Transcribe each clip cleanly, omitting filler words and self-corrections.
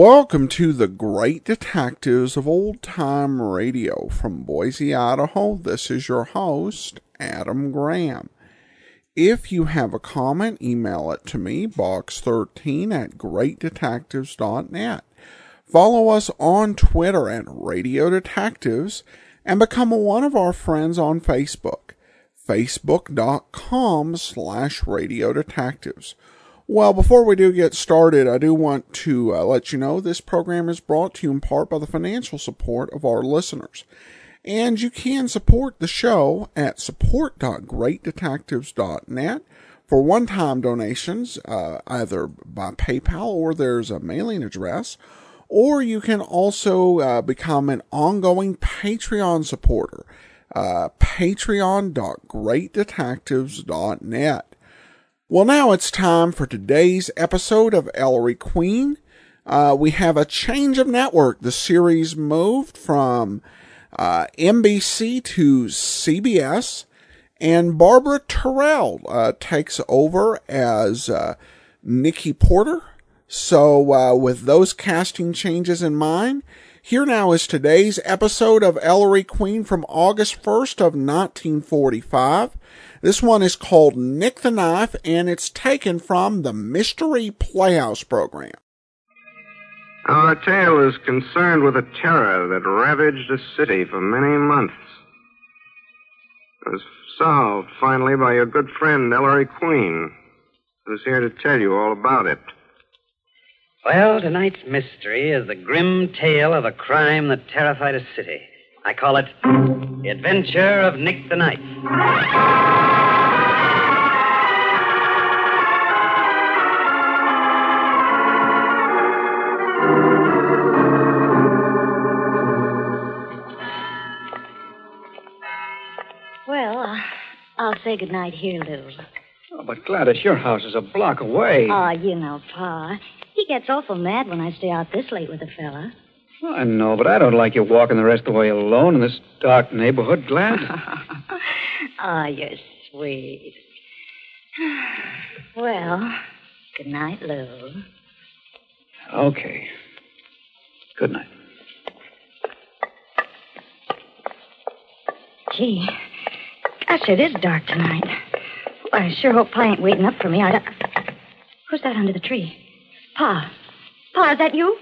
Welcome to the Great Detectives of Old Time Radio from Boise, Idaho. This is your host, Adam Graham. If you have a comment, email it to me, box13@greatdetectives.net. Follow us on Twitter at Radio Detectives and become one of our friends on Facebook, facebook.com/Radio Detectives. Well, before we do get started, I do want to let you know this program is brought to you in part by the financial support of our listeners. And you can support the show at support.greatdetectives.net for one-time donations, either by PayPal or there's a mailing address. Or you can also become an ongoing Patreon supporter, patreon.greatdetectives.net. Well, now it's time for today's episode of Ellery Queen. We have a change of network. The series moved from NBC to CBS, and Barbara Terrell takes over as Nikki Porter. So with those casting changes in mind, here now is today's episode of Ellery Queen from August 1st of 1945. This one is called Nick the Knife, and it's taken from the Mystery Playhouse program. Our tale is concerned with a terror that ravaged a city for many months. It was solved, finally, by your good friend, Ellery Queen, who's here to tell you all about it. Well, tonight's mystery is the grim tale of a crime that terrified a city. I call it The Adventure of Nick the Knife. Well, I'll say goodnight here, Lou. Oh, but Gladys, your house is a block away. Oh, you know, Pa. He gets awful mad when I stay out this late with a fella. I know, but I don't like you walking the rest of the way alone in this dark neighborhood, Glad. Oh, you're sweet. Well, good night, Lou. Okay. Good night. Gee, gosh, it is dark tonight. Well, I sure hope Pa ain't waiting up for me. Who's that under the tree? Pa. Pa, is that you?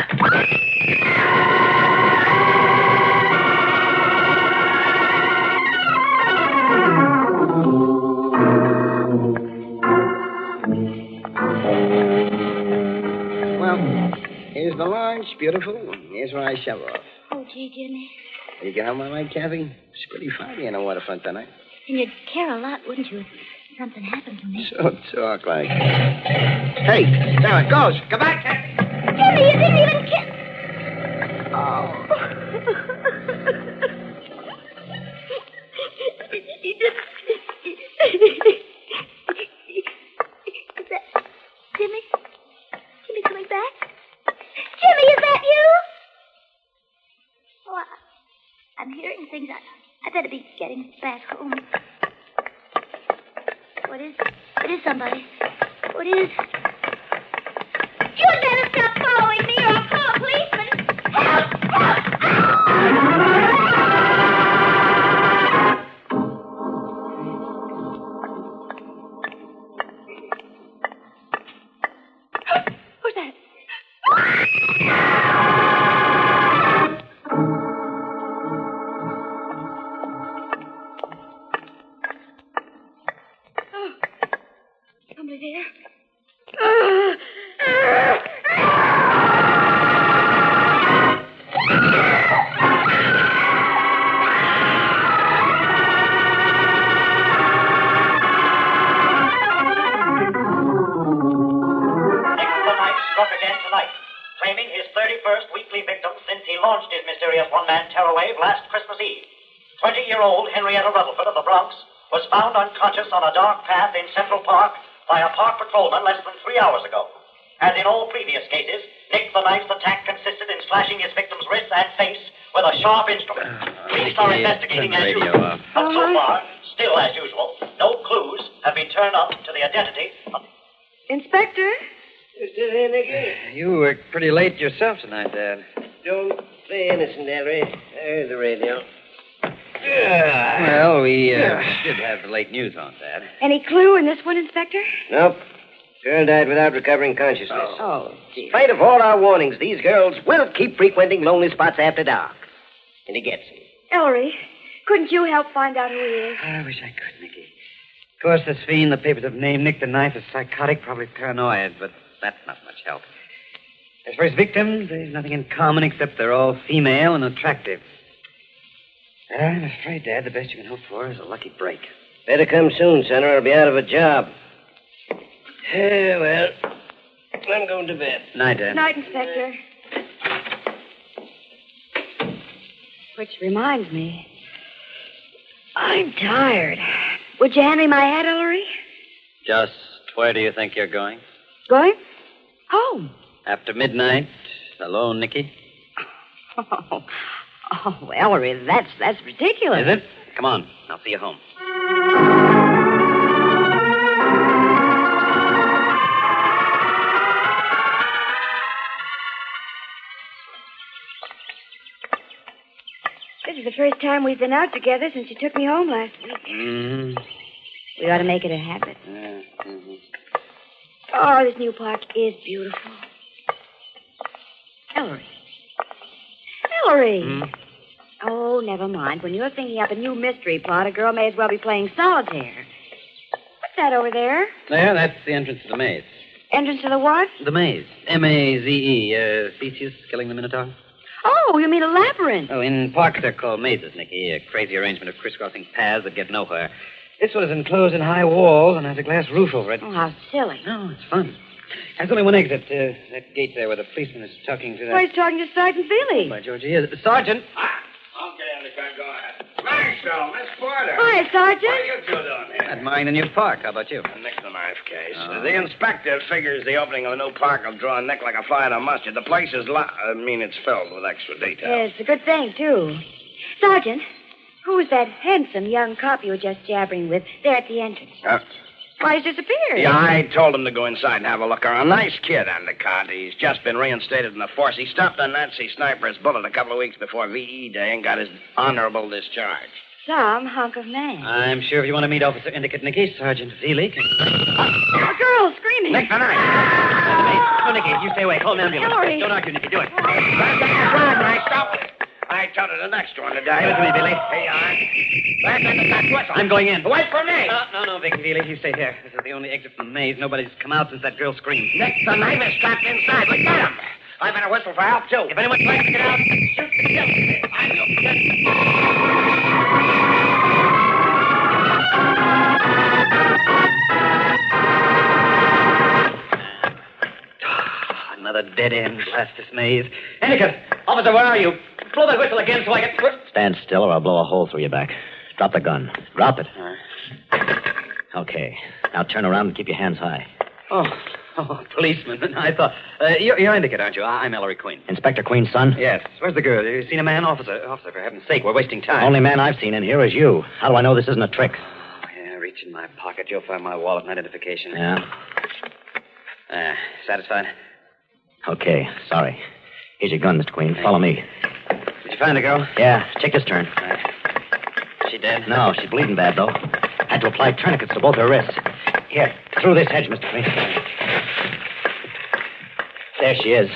Well, here's the launch, beautiful. Here's where I shove off. Oh, gee, Jimmy. You get home all right, Kathy? It's pretty foggy in the waterfront tonight. And you'd care a lot, wouldn't you, if something happened to me? So talk like that. Hey, there it goes. Come back, Kathy. Jimmy, you didn't even kiss. Oh. Is that Jimmy? Jimmy coming back? Jimmy, is that you? Oh, I'm hearing things. I better be getting back home. What is? It is somebody. What is? You'd better stop following me or I'll call a policeman. Help! Help! Who's that? Oh, somebody there. Claiming his 31st weekly victim since he launched his mysterious one-man terror wave last Christmas Eve. 20-year-old Henrietta Rutherford of the Bronx was found unconscious on a dark path in Central Park by a park patrolman less than 3 hours ago. As in all previous cases, Nick the Knife's attack consisted in slashing his victim's wrists and face with a sharp instrument. Police are investigating as usual. But so far, still as usual, no clues have been turned up to the identity of... Inspector? You still here, Nicky? You worked pretty late yourself tonight, Dad. Don't play innocent, Ellery. I heard the radio. Well, we did have the late news on, Dad. Any clue in this one, Inspector? Nope. Girl died without recovering consciousness. Oh, dear. In spite of all our warnings, these girls will keep frequenting lonely spots after dark. And he gets them. Ellery, couldn't you help find out who he is? I wish I could, Nicky. Of course, this fiend the papers have named Nick the Knife is psychotic, probably paranoid, but that's not much help. As for his victims, there's nothing in common except they're all female and attractive. I'm afraid, Dad, the best you can hope for is a lucky break. Better come soon, son, or I'll be out of a job. Well, I'm going to bed. Night, Dad. Night, Inspector. Which reminds me, I'm tired. Would you hand me my hat, Ellery? Just where do you think you're going? Going? Home. After midnight, alone, Nicky? Oh, Ellery, that's ridiculous. Is it? Come on, I'll see you home. This is the first time we've been out together since you took me home last week. Mm-hmm. We ought to make it a habit. Mm-hmm. Oh, this new park is beautiful. Ellery. Ellery! Mm. Oh, never mind. When you're thinking up a new mystery plot, a girl may as well be playing solitaire. What's that over there? There, that's the entrance to the maze. Entrance to the what? The maze. M-A-Z-E. Theseus killing the Minotaur? Oh, you mean a labyrinth. Oh, in parks they're called mazes, Nicky. A crazy arrangement of crisscrossing paths that get nowhere. This one is enclosed in high walls and has a glass roof over it. Oh, how silly. No, it's fun. There's only one exit. That gate there where the policeman is talking to that... Oh, he's talking to Sergeant Feely. By George, he is. Sergeant! Okay, Undercut, go ahead. Maxwell, Miss Porter. Hi, Sergeant. What are you two doing here? Admiring the new park. How about you? Nick the Knife case. Oh. The inspector figures the opening of a new park will draw Nick like a fly in a mustard. The place is it's filled with extra details. Yes, it's a good thing, too. Sergeant, who's that handsome young cop you were just jabbering with there at the entrance? Why, he's disappeared. Yeah, I told him to go inside and have a look around. Nice kid, Endicott. He's just been reinstated in the force. He stopped a Nazi sniper's bullet a couple of weeks before VE Day and got his honorable discharge. Some hunk of man. I'm sure if you want to meet Officer Endicott, Nicky, Sergeant Feely can... A girl screaming. Nick, the knife! Oh, Nicky, you stay away. Call an ambulance. Ellery. Don't argue, Nicky. Do it. I told her the next one to die. Give it to me, Billy. Here you are. Back in the back whistle. I'm going in. Wait for me. No, Vic Feely. You stay here. This is the only exit from the maze. Nobody's come out since that girl screamed. Nick, the knife is strapped inside. We got him. I better whistle for help, too. If anyone tries to get out, shoot the kill. I will. Another dead end. Blast this maze. Endicott! Officer, where are you? Blow that whistle again so I can... Stand still or I'll blow a hole through your back. Drop the gun. Drop it. Okay. Now turn around and keep your hands high. Oh, policeman. I thought... you're Endicott, aren't you? I'm Ellery Queen. Inspector Queen's son? Yes. Where's the girl? You seen a man? Officer, for heaven's sake, we're wasting time. Only man I've seen in here is you. How do I know this isn't a trick? Oh, yeah, reach in my pocket. You'll find my wallet and identification. Yeah? Satisfied? Okay. Sorry. Here's your gun, Mr. Queen. Follow me. Did you find the girl? Yeah. Take this turn. She dead? No, she's bleeding bad, though. Had to apply tourniquets to both her wrists. Here, through this hedge, Mr. Queen. There she is.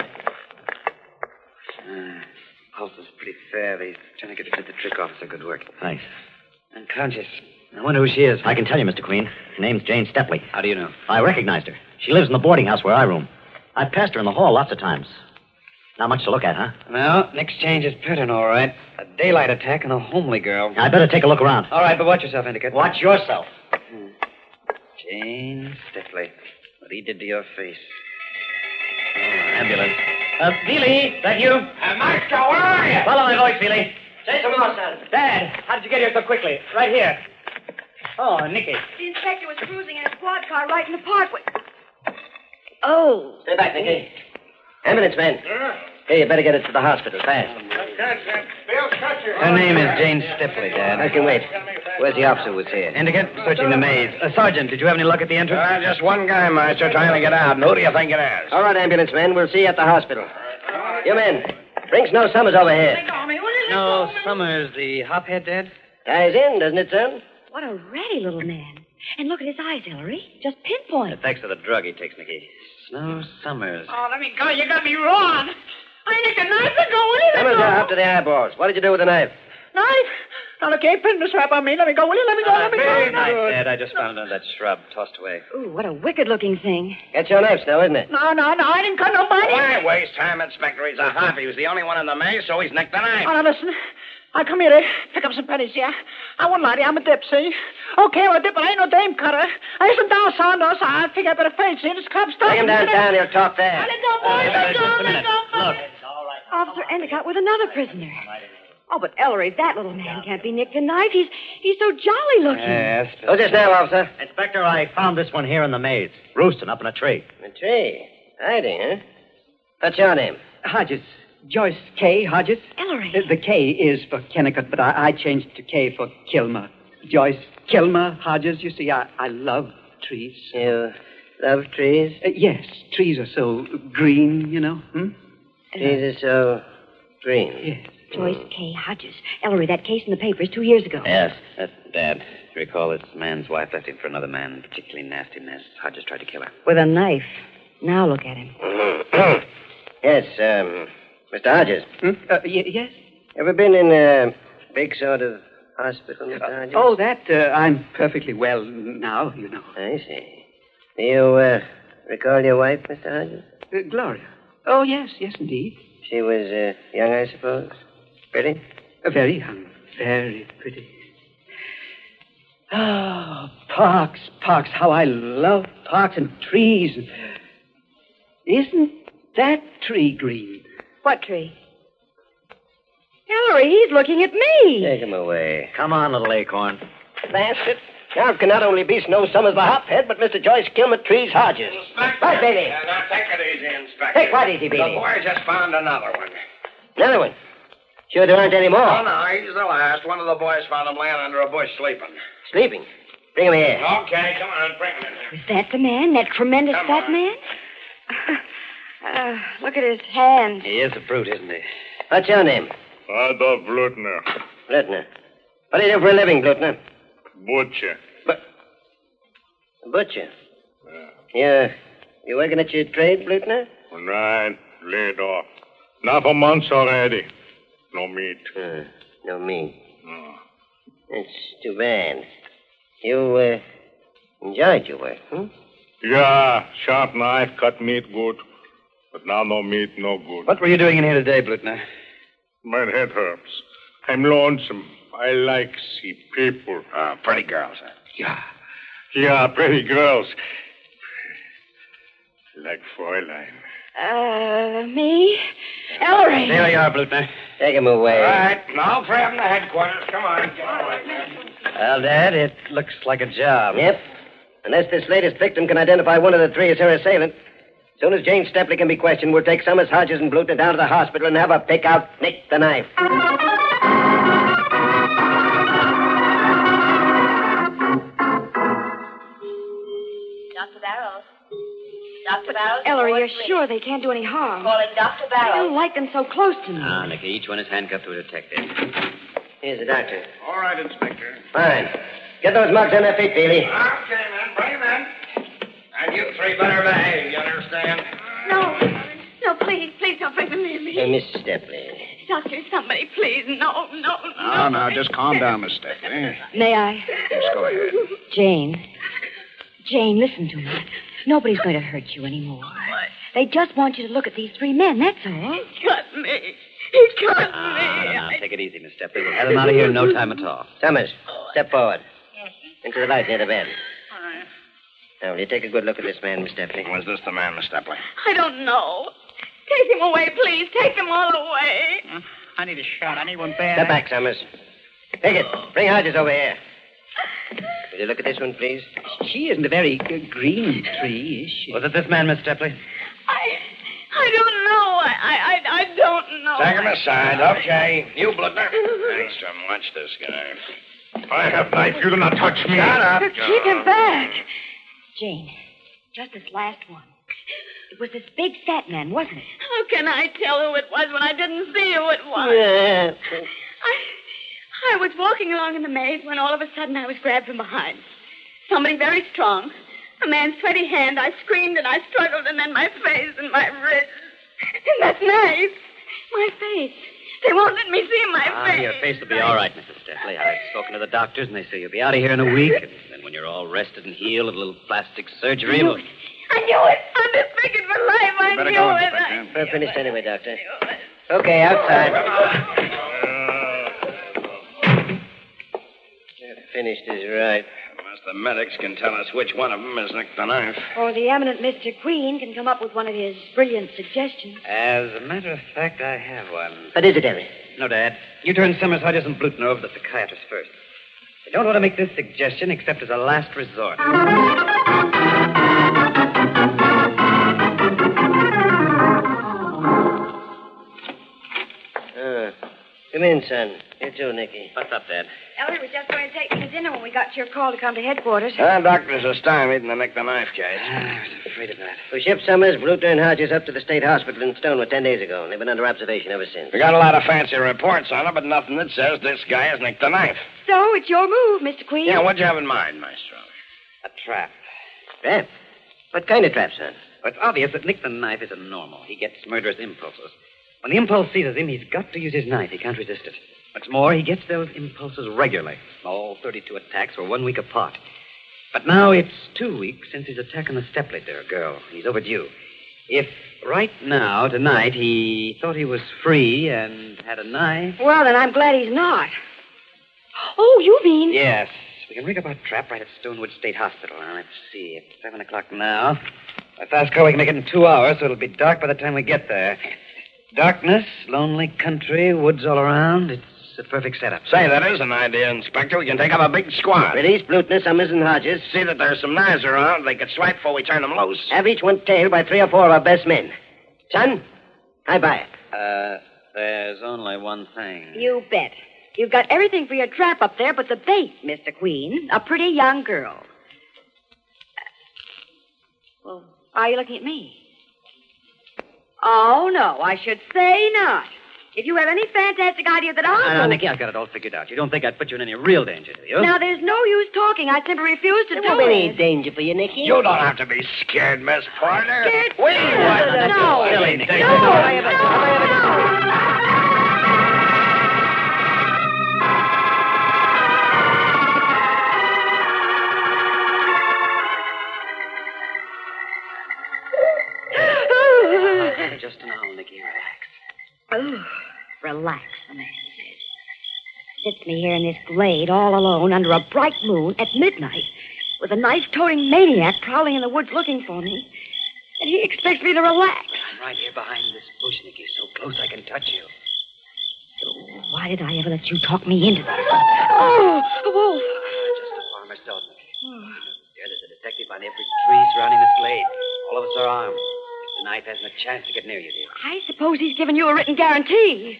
Pulse is pretty fair. These tourniquets did the trick, officer. Good work. Thanks. Unconscious. I wonder who she is. I can tell you, Mr. Queen. Her name's Jane Stepley. How do you know? I recognized her. She lives in the boarding house where I room. I've passed her in the hall lots of times. Not much to look at, huh? Well, Nick's changed his pattern, all right. A daylight attack and a homely girl. I better take a look around. All right, but watch yourself, Endicott. Watch yourself. Jane Stepley. What he did to your face. Oh, ambulance. Feely, that you? Maestro, where are you? Follow my voice, Feely. Say some more, son. Dad, how did you get here so quickly? Right here. Oh, Nicky. The inspector was cruising in a squad car right in the parkway. Oh. Stay back, Nicky. Ambulance man. Hey, you better get it to the hospital fast. Her name is Jane Stepley, Dad. I can wait. Where's the officer who was here? Indicate searching the maze. Sergeant, did you have any luck at the entrance? Just one guy, Master, trying to get out. Who do you think it is? All right, ambulance men. We'll see you at the hospital. You men, bring Snow Summers over here. No, Summers, the hophead dead? Ties in, doesn't it, son? What a ratty little man. And look at his eyes, Ellery. Just pinpoint. Thanks to the drug he takes, Nicky. Snow Summers. Oh, let me go. You got me wrong. I nicked a knife ago. Will you? Summers are up to the eyeballs. What did you do with the knife? Knife? Now, look, ain't pin the strap on me. Let me go, will you? Let me go, let me go. Knife, Dad. I just found it under that shrub, tossed away. Ooh, what a wicked-looking thing. That's your knife, Snow, isn't it? No, I didn't cut nobody. Why waste time, Inspector? He's a hop. He was the only one in the maze, so he's nicked the knife. Oh, now, listen. I come here to pick up some pennies, yeah? I won't lie to you. I'm a dip, see? Okay, I'm a dip, but I ain't no dame cutter. I isn't down Saunders. I think I better face, see? This cop's stuff. Bring him downtown. He'll talk there. Let go, boys. Let go, let go. Look. Officer Endicott with another prisoner. Oh, but Ellery, that little man can't be nicked a knife. He's so jolly looking. Yes. Who's this now, officer? Inspector, I found this one here in the maze, roosting up in a tree. A tree. Hiding, huh? What's your name? Hodges. Joyce K. Hodges. Ellery. The K is for Kennicott, but I changed to K for Kilmer. Joyce Kilmer Hodges. You see, I love trees. You love trees? Yes, trees are so green, you know. Trees are so green. Yes. Joyce K. Hodges. Ellery, that case in the papers 2 years ago. Yes, that's Dad. You recall this man's wife left him for another man, particularly nasty mess. Hodges tried to kill her. With a knife. Now look at him. Yes, Mr. Hodges. Yes? Ever been in a big sort of hospital, Mr. Hodges? Oh, that, I'm perfectly well now, you know. I see. Do you, recall your wife, Mr. Hodges? Gloria. Oh, yes, indeed. She was, young, I suppose? Pretty? Very young. Very pretty. Oh, parks. How I love parks and trees. Isn't that tree green? What tree? Ellery, he's looking at me. Take him away. Come on, little acorn. That's it. Now can not only be Snow Summers the hophead, but Mr. Joyce Kilmer Trees Hodges. Right, Bailey. Now, take it easy, Inspector. Take what easy, Bailey? The boy just found another one. Another one? Sure there aren't any more? Oh, no, he's the last. One of the boys found him laying under a bush sleeping. Sleeping? Bring him here. Okay, come on, bring him in. Was that the man? That tremendous Come fat on. man? Look at his hands. He is a brute, isn't he? What's your name? Adolf Blutner. Blutner. What do you do for a living, Blutner? Butcher. Butcher. You working at your trade, Blutner? Right. Laid off. Now for months already. No meat. No meat. No. It's too bad. You, enjoyed your work, hmm? Yeah, sharp knife, cut meat good. But now no meat, no good. What were you doing in here today, Blutner? My head hurts. I'm lonesome. I like see people. Pretty girls, huh? Yeah, pretty girls. Like Fräulein. Me? Ellery. There you are, Blutner. Take him away. All right, now for him to headquarters. Come on. Well, Dad, it looks like a job. Yep. Unless this latest victim can identify one of the three as her assailant. As soon as Jane Stepley can be questioned, we'll take Summers, Hodges, and Blutner down to the hospital and have her pick out Nick the knife. Dr. Barrows. Dr. Barrows? Ellery, you're sure they can't do any harm? Calling Dr. I Barrows. don't like them so close to me. Ah, Nicky, each one is handcuffed to a detective. Here's the doctor. All right, Inspector. Fine. Get those mugs on their feet, Bailey. Okay, man, bring him in. And you three better behave, you understand? No, please don't bring them near me. Hey, Miss Stepley. Doctor, somebody, please. No. No, just calm down, Miss Stepley. May I? Yes, go ahead. Jane, listen to me. Nobody's going to hurt you anymore. They just want you to look at these three men, that's all. He cut me. He cut me. Now, take it easy, Miss Stepley. We'll have him out of here in no time at all. Summers, step forward. Into the light near the bed. Now, will you take a good look at this man, Miss Stepley? Was this the man, Miss Stepley? I don't know. Take him away, please. Take them all away. I need a shot. I need one bad. Step back, Summers. Take it. Bring Hodges over here. Will you look at this one, please? She isn't a very green tree, is she? Was it this man, Miss Stepley? I don't know. I don't know. Take him aside. Okay. You, Blutner. Nice to watch this guy. I have knife. You do not touch me. Shut up. Keep him back. Jane, just this last one. It was this big fat man, wasn't it? How can I tell who it was when I didn't see who it was? I was walking along in the maze when all of a sudden I was grabbed from behind. Somebody very strong. A man's sweaty hand. I screamed and I struggled, and then my face and my wrist. And that knife. My face. They won't let me see my face. Your face will be all right, Mrs. Stepley. I've spoken to the doctors, and they say you'll be out of here in a week. And then when you're all rested and healed, a little plastic surgery will... I knew it. I'm disfigured for life. I Better knew go, it. Inspector. We're finished anyway, Doctor. Okay, outside. Finished is right. Unless the medics can tell us which one of them is Nick the Knife. Or the eminent Mr. Queen can come up with one of his brilliant suggestions. As a matter of fact, I have one. What is it, Henry? No, Dad. You turn Summers, Hodges, and Bluten over to the psychiatrist first. I don't want to make this suggestion except as a last resort. Come in, son. You too, Nicky. What's up, Dad? Ellery was just going to take me to dinner when we got your call to come to headquarters. Doctors are stymied in the Nick the Knife case. I was afraid of that. We shipped Summers, Bluter, and Hodges up to the state hospital in Stonewood 10 days ago, and they've been under observation ever since. We got a lot of fancy reports on it, but nothing that says this guy is Nick the Knife. So, it's your move, Mr. Queen. Yeah, what'd you have in mind, Maestro? A trap. Trap? What kind of trap, son? Well, it's obvious that Nick the Knife isn't normal. He gets murderous impulses. When the impulse seizes him, he's got to use his knife. He can't resist it. What's more, he gets those impulses regularly. All 32 attacks were 1 week apart. But now it's 2 weeks since his attack on the Stepleter girl. He's overdue. If right now, tonight, he thought he was free and had a knife... Well, then I'm glad he's not. Oh, you mean... Yes. We can rig up our trap right at Stonewood State Hospital. Now, let's see. It's 7 o'clock now. By fast car, we can make it in 2 hours, so it'll be dark by the time we get there. Darkness, lonely country, woods all around. It's a perfect setup. Say, that is an idea, Inspector. We can take up a big squad. Release Bluter, Summers, and Hodges. See that there's some knives around. They could swipe before we turn them loose. Have each one tailed by 3 or 4 of our best men. Son, I buy it. There's only one thing. You bet. You've got everything for your trap up there but the bait, Mr. Queen. A pretty young girl. Well, why are you looking at me? Oh, no, I should say not. If you have any fantastic idea that I'll... No, Nicky, I've got it all figured out. You don't think I'd put you in any real danger, do you? Now, there's no use talking. I simply refuse to There do won't be any it. danger for you, Nicky. You don't have to be scared, Miss Porter. Scared? We No. Silly, Nicky. Just now, Nicky, relax. Oh, relax, the man says. Sits me here in this glade all alone under a bright moon at midnight with a knife-toting maniac prowling in the woods looking for me. And he expects me to relax. I'm right here behind this bush, Nicky, so close I can touch you. So why did I ever let you talk me into this? Oh, a wolf. Just a farmer's dog, Nicky. There's a detective on every tree surrounding this glade. All of us are armed. The knife hasn't a chance to get near you, dear. I suppose he's given you a written guarantee.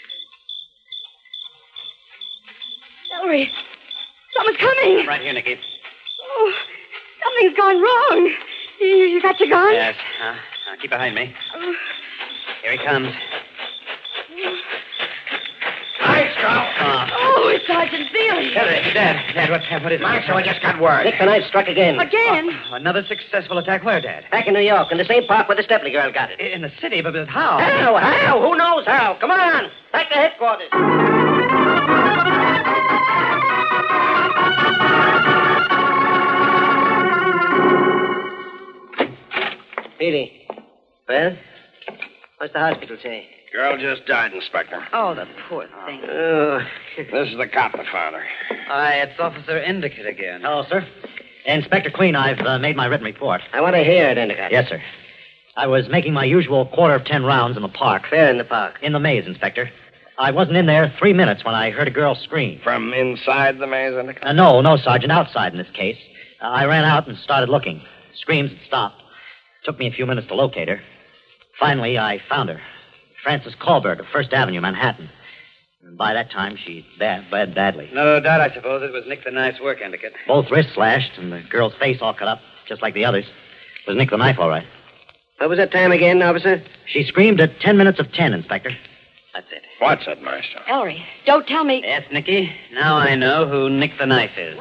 Ellery, someone's coming. I'm right here, Nicky. Oh, something's gone wrong. You got your gun? Yes. Keep behind me. Here he comes. Oh, it's Sergeant Seeley. Dad, what is it? Maestro, I just got word. Nick the Knife struck again. Again? Another successful attack. Where, Dad? Back in New York, in the same park where the Stepley girl got it. In the city, but how? How? Who knows how? Come on. Back to headquarters. Petey. Well? What's the hospital say? Girl just died, Inspector. Oh, the poor thing. Oh. This is the cop that found her. It's Officer Endicott again. Hello, sir. Inspector Queen, I've made my written report. I want to hear it, Endicott. Yes, sir. I was making my usual 10 rounds in the park. Where in the park? In the maze, Inspector. I wasn't in there 3 minutes when I heard a girl scream. From inside the maze, Endicott? No, Sergeant, outside in this case. I ran out and started looking. Screams had stopped. Took me a few minutes to locate her. Finally, I found her. Frances Kohlberg of First Avenue, Manhattan. By that time, she bled badly. No doubt, I suppose it was Nick the Knife's work, Endicott. Both wrists slashed and the girl's face all cut up, just like the others. It was Nick the Knife, all right. What was that time again, officer? She screamed at 10 minutes of 10, Inspector. That's it. What's that, Master? Ellery, don't tell me. Yes, Nicky. Now I know who Nick the Knife is.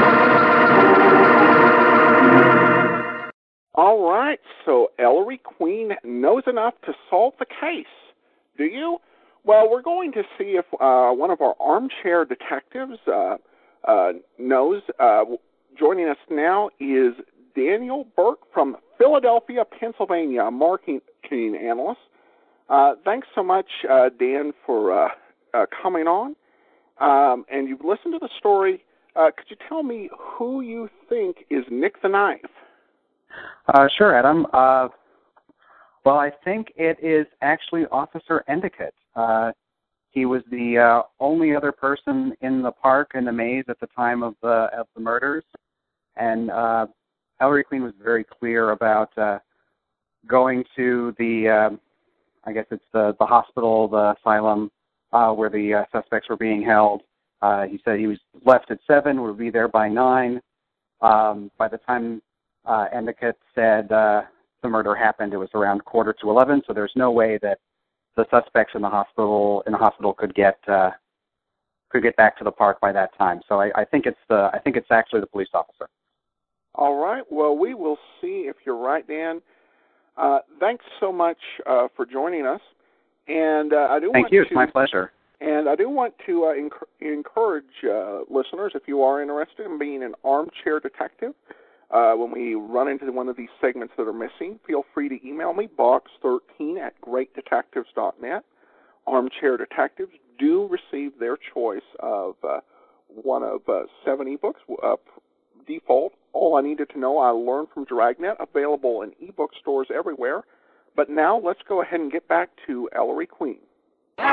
All right, so Ellery Queen knows enough to solve the case. Do you? Well, we're going to see if one of our armchair detectives knows. Joining us now is Daniel Burke from Philadelphia, Pennsylvania, a marketing analyst. Thanks so much, Dan, for coming on. And you've listened to the story. Could you tell me who you think is Nick the Knife? Sure, Adam. Well, I think it is actually Officer Endicott. He was the only other person in the park in the maze at the time of the murders, and Ellery Queen was very clear about going to the, I guess it's the hospital, the asylum, where the suspects were being held. He said he was left at 7, would be there by 9. By the time Endicott said the murder happened, it was around 11:45, so there's no way that the suspects in the hospital could get back to the park by that time. So I think it's actually the police officer. All right. Well, we will see if you're right, Dan. Thanks so much for joining us. And Thank you. It's my pleasure. And I do want to encourage listeners, if you are interested in being an armchair detective, when we run into one of these segments that are missing, feel free to email me, box13@greatdetectives.net. Armchair detectives do receive their choice of one of 7 ebooks, default. All I needed to know, I learned from Dragnet, available in ebook stores everywhere. But now let's go ahead and get back to Ellery Queen. But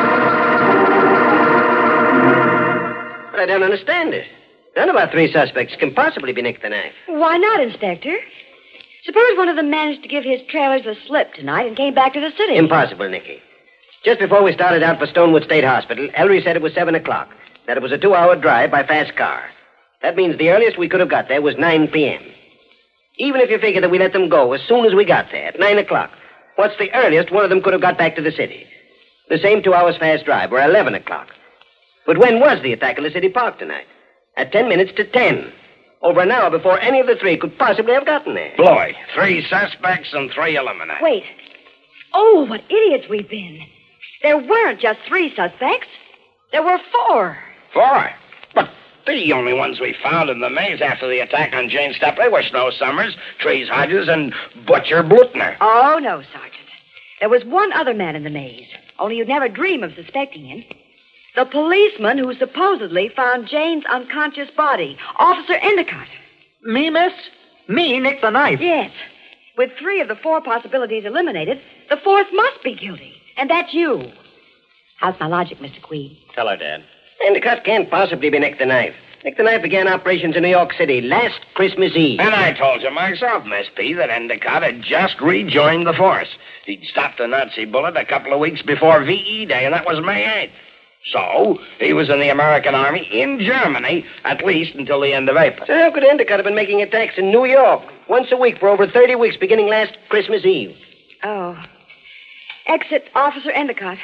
I don't understand it. None of our 3 suspects can possibly be Nick the Knife. Why not, Inspector? Suppose one of them managed to give his trailers a slip tonight and came back to the city. Impossible, Nicky. Just before we started out for Stonewood State Hospital, Ellery said it was 7 o'clock, that it was a 2-hour drive by fast car. That means the earliest we could have got there was 9 p.m. Even if you figure that we let them go as soon as we got there, at 9 o'clock, what's the earliest one of them could have got back to the city? The same 2 hours fast drive, or 11 o'clock. But when was the attack in the city park tonight? At 10 minutes to 10. Over an hour before any of the 3 could possibly have gotten there. Bloy, 3 suspects and 3 eliminated. Wait. Oh, what idiots we've been. There weren't just 3 suspects. There were 4. 4? But the only ones we found in the maze after the attack on Jane Stepley were Snow Summers, Trees Hodges, and Butcher Blutner. Oh, no, Sergeant. There was one other man in the maze, only you'd never dream of suspecting him. The policeman who supposedly found Jane's unconscious body, Officer Endicott. Me, miss? Me, Nick the Knife? Yes. With 3 of the 4 possibilities eliminated, the 4th must be guilty, and that's you. How's my logic, Mr. Queen? Tell her, Dad. Endicott can't possibly be Nick the Knife. Nick the Knife began operations in New York City last Christmas Eve. And I told you myself, Miss P, that Endicott had just rejoined the force. He'd stopped a Nazi bullet a couple of weeks before VE Day, and that was May 8th. So, he was in the American Army in Germany, at least until the end of April. So how could Endicott have been making attacks in New York once a week for over 30 weeks, beginning last Christmas Eve? Oh. Exit Officer Endicott.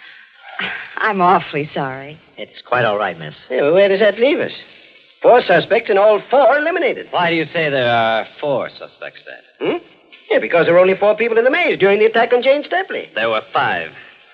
I'm awfully sorry. It's quite all right, miss. Yeah, well, where does that leave us? 4 suspects and all 4 eliminated. Why do you say there are 4 suspects, Dad? Yeah, because there were only 4 people in the maze during the attack on Jane Stepley. There were 5.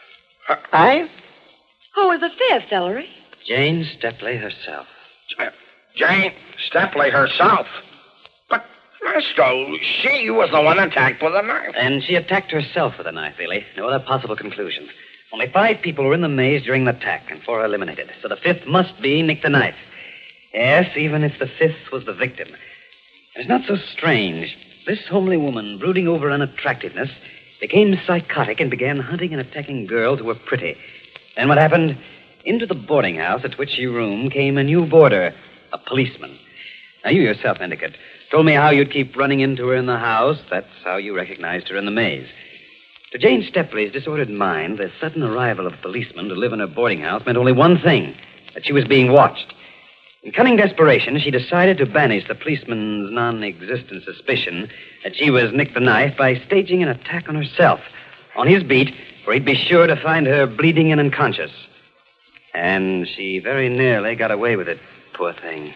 5? Who was the 5th, Ellery? Jane Stepley herself. Jane Stepley herself? But, Misto, she was the one attacked with a knife. And she attacked herself with a knife, really. No other possible conclusion. Only 5 people were in the maze during the attack, and 4 eliminated. So the 5th must be Nick the Knife. Yes, even if the 5th was the victim. It's not so strange. This homely woman, brooding over unattractiveness, became psychotic and began hunting and attacking girls who were pretty. And what happened? Into the boarding house at which she roomed came a new boarder, a policeman. Now, you yourself, Endicott, told me how you'd keep running into her in the house. That's how you recognized her in the maze. To Jane Stepley's disordered mind, the sudden arrival of policemen to live in her boarding house meant only one thing, that she was being watched. In cunning desperation, she decided to banish the policeman's non-existent suspicion that she was Nick the Knife by staging an attack on herself, on his beat, where he'd be sure to find her bleeding and unconscious. And she very nearly got away with it, poor thing.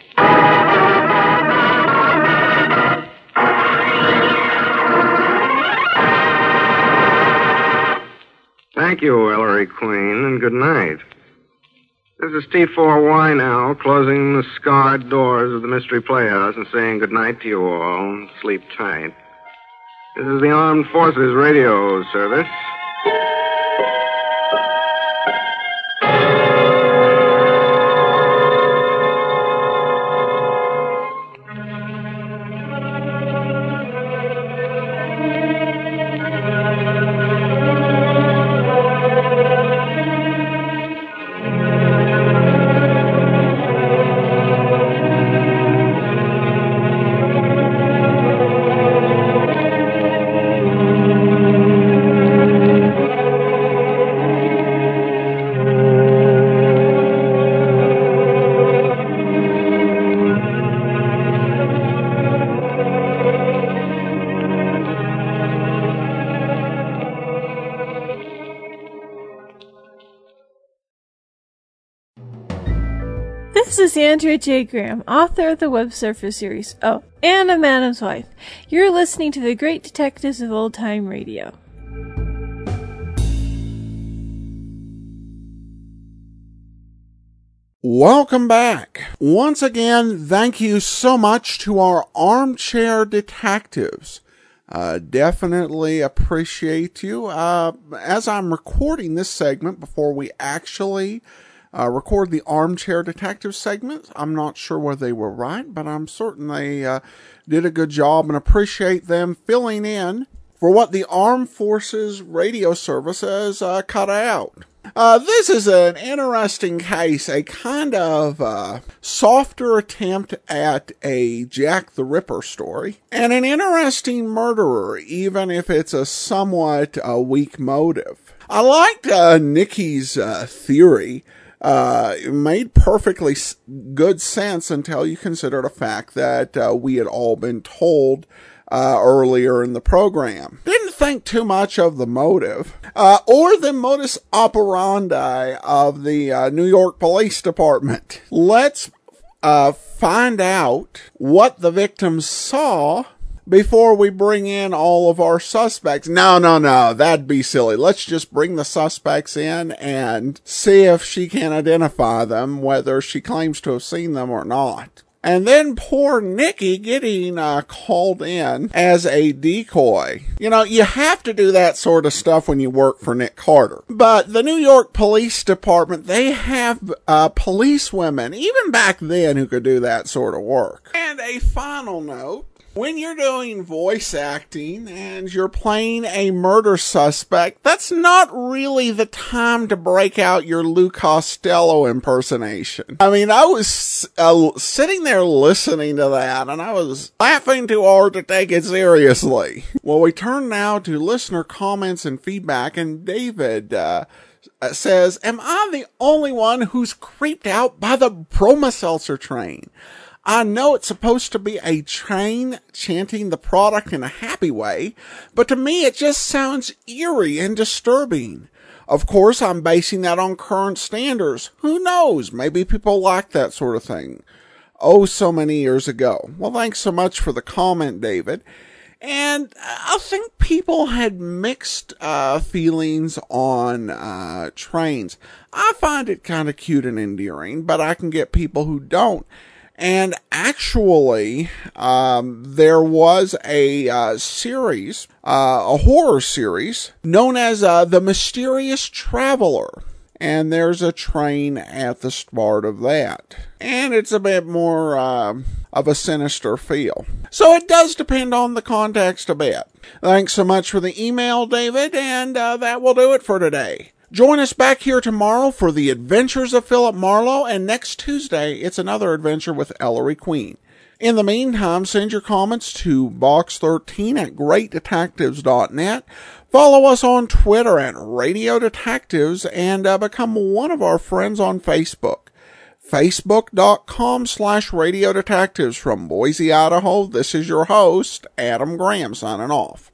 Thank you, Ellery Queen, and good night. This is T4Y now, closing the scarred doors of the Mystery Playhouse and saying good night to you all. Sleep tight. This is the Armed Forces Radio Service. This is Andrea J. Graham, author of the Web Surfer series, and a Madam's Wife. You're listening to the Great Detectives of Old Time Radio. Welcome back. Once again, thank you so much to our armchair detectives. Definitely appreciate you. As I'm recording this segment before we actually record the Armchair Detective segment, I'm not sure whether they were right, but I'm certain they did a good job, and appreciate them filling in for what the Armed Forces Radio Service has cut out. This is an interesting case, a kind of softer attempt at a Jack the Ripper story, and an interesting murderer, even if it's a somewhat weak motive. I liked Nikki's theory. It made perfectly good sense until you consider the fact that we had all been told earlier in the program. Didn't think too much of the motive, or the modus operandi of the New York Police Department. Let's find out what the victims saw before we bring in all of our suspects. No, that'd be silly. Let's just bring the suspects in and see if she can identify them, whether she claims to have seen them or not. And then poor Nikki getting called in as a decoy. You know, you have to do that sort of stuff when you work for Nick Carter. But the New York Police Department, they have police women, even back then, who could do that sort of work. And a final note. When you're doing voice acting and you're playing a murder suspect, that's not really the time to break out your Lou Costello impersonation. I mean, I was sitting there listening to that, and I was laughing too hard to take it seriously. Well, we turn now to listener comments and feedback, and David says, "Am I the only one who's creeped out by the Bromo-Seltzer train? I know it's supposed to be a train chanting the product in a happy way, but to me it just sounds eerie and disturbing. Of course, I'm basing that on current standards. Who knows? Maybe people like that sort of thing. Oh, so many years ago." Well, thanks so much for the comment, David. And I think people had mixed feelings on trains. I find it kind of cute and endearing, but I can get people who don't. And actually, there was a series, a horror series, known as The Mysterious Traveler. And there's a train at the start of that. And it's a bit more of a sinister feel. So it does depend on the context a bit. Thanks so much for the email, David, and that will do it for today. Join us back here tomorrow for the Adventures of Philip Marlowe, and next Tuesday, it's another adventure with Ellery Queen. In the meantime, send your comments to box13 at greatdetectives.net. Follow us on Twitter at Radio Detectives and become one of our friends on Facebook. Facebook.com/Radio Detectives. From Boise, Idaho, this is your host, Adam Graham, signing off.